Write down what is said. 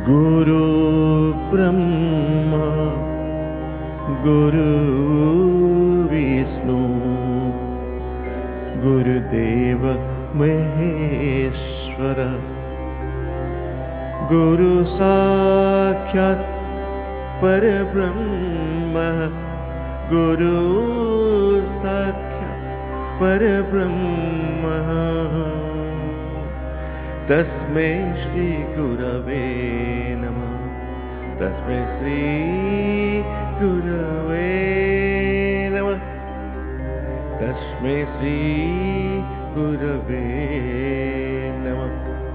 गुरु ब्रह्मा गुरु विष्णु गुरुदेव महेश्वर गुरु साक्षात् परब्रह्म गुरु साक्षात् परब्रह्म तस्मै श्री गुरवे नमः तस्मै श्री गुरवे नमः तस्मै श्री गुरवे नमः।